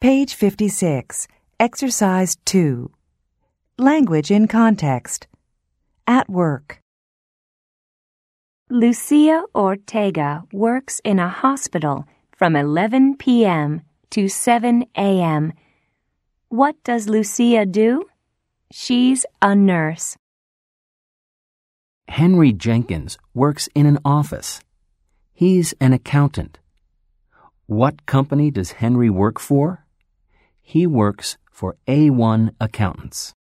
Page 56, Exercise 2. Language in context. At work. Lucia Ortega works in a hospital from 11 p.m. to 7 a.m. What does Lucia do? She's a nurse. Henry Jenkins works in an office. He's an accountant. What company does Henry work for? He works for A1 Accountants.